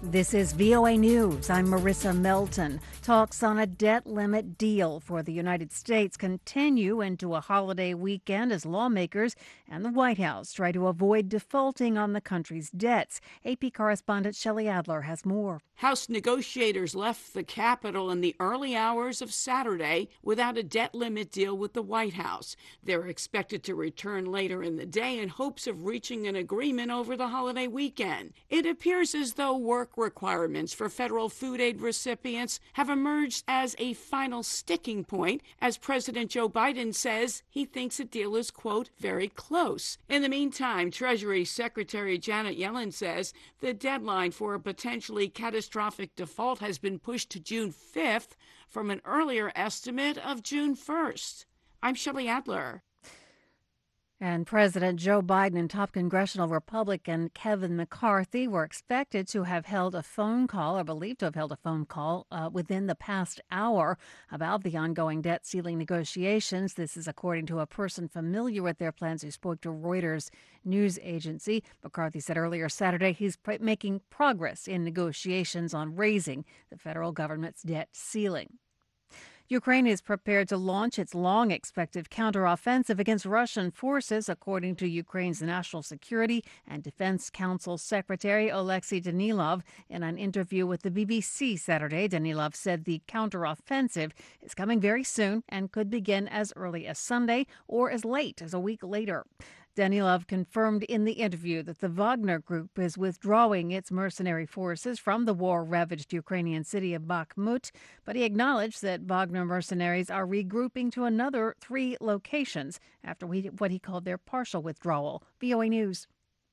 This is VOA News. I'm Marissa Melton. Talks on a debt limit deal for the United States continue into a holiday weekend as lawmakers and the White House try to avoid defaulting on the country's debts. AP correspondent Shelley Adler has more. House negotiators left the Capitol in the early hours of Saturday without a debt limit deal with the White House. They're expected to return later in the day in hopes of reaching an agreement over the holiday weekend. It appears as though work requirements for federal food aid recipients have emerged as a final sticking point, as President Joe Biden says he thinks a deal is, quote, very close. In the meantime, Treasury Secretary Janet Yellen says the deadline for a potentially catastrophic default has been pushed to June 5th from an earlier estimate of June 1st. I'm Shelley Adler. And President Joe Biden and top congressional Republican Kevin McCarthy were expected to have held a phone call, or believed to have held a phone call, within the past hour about the ongoing debt ceiling negotiations. This is according to a person familiar with their plans who spoke to Reuters news agency. McCarthy said earlier Saturday he's making progress in negotiations on raising the federal government's debt ceiling. Ukraine is prepared to launch its long-expected counteroffensive against Russian forces, according to Ukraine's National Security and Defense Council Secretary Oleksiy Danilov. In an interview with the BBC Saturday, Danilov said the counteroffensive is coming very soon and could begin as early as Sunday or as late as a week later. Danilov confirmed in the interview that the Wagner Group is withdrawing its mercenary forces from the war-ravaged Ukrainian city of Bakhmut, but he acknowledged that Wagner mercenaries are regrouping to another 3 locations after what he called their partial withdrawal. VOA News.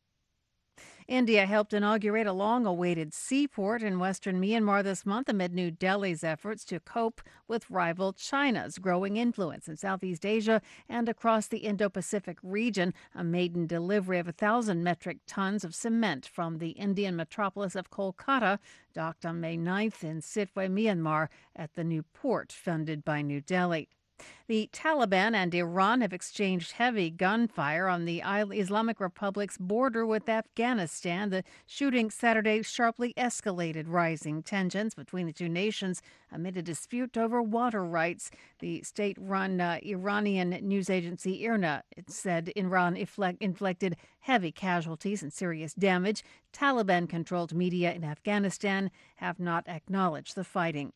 India helped inaugurate a long-awaited seaport in western Myanmar this month amid New Delhi's efforts to cope with rival China's growing influence in Southeast Asia and across the Indo-Pacific region. A maiden delivery of 1,000 metric tons of cement from the Indian metropolis of Kolkata docked on May 9th in Sitwe, Myanmar, at the new port funded by New Delhi. The Taliban and Iran have exchanged heavy gunfire on the Islamic Republic's border with Afghanistan. The shooting Saturday sharply escalated rising tensions between the two nations amid a dispute over water rights. The state-run Iranian news agency IRNA said Iran inflicted heavy casualties and serious damage. Taliban-controlled media in Afghanistan have not acknowledged the fighting.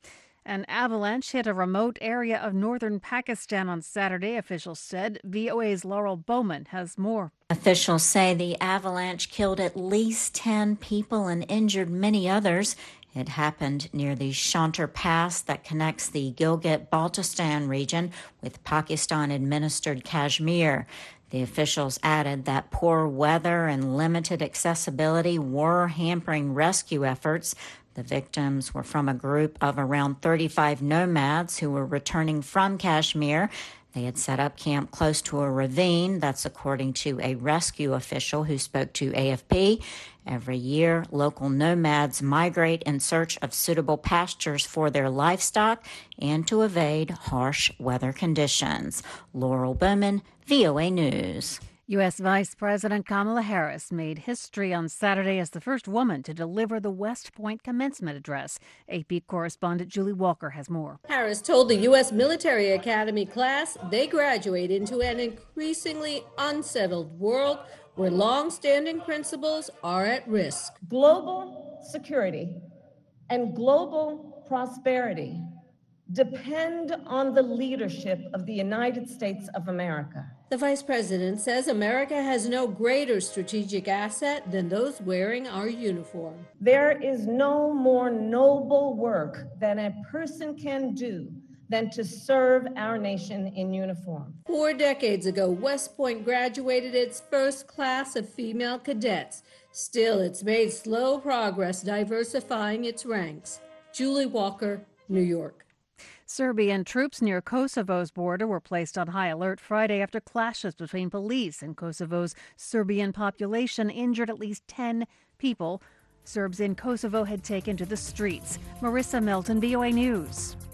An avalanche hit a remote area of northern Pakistan on Saturday, officials said. VOA's Laurel Bowman has more. Officials say the avalanche killed at least 10 people and injured many others. It happened near the Shantar Pass that connects the Gilgit-Baltistan region with Pakistan-administered Kashmir. The officials added that poor weather and limited accessibility were hampering rescue efforts. The victims were from a group of around 35 nomads who were returning from Kashmir. They had set up camp close to a ravine. That's according to a rescue official who spoke to AFP. Every year, local nomads migrate in search of suitable pastures for their livestock and to evade harsh weather conditions. Laurel Bowman, VOA News. U.S. Vice President Kamala Harris made history on Saturday as the first woman to deliver the West Point commencement address. AP correspondent Julie Walker has more. Harris told the U.S. Military Academy class they graduate into an increasingly unsettled world where long-standing principles are at risk. Global security and global prosperity depend on the leadership of the United States of America. The vice president says America has no greater strategic asset than those wearing our uniform. There is no more noble work that a person can do than to serve our nation in uniform. 4 decades ago, West Point graduated its first class of female cadets. Still, it's made slow progress diversifying its ranks. Julie Walker, New York. Serbian troops near Kosovo's border were placed on high alert Friday after clashes between police and Kosovo's Serbian population injured at least 10 people. Serbs in Kosovo had taken to the streets. Marissa Melton, VOA News.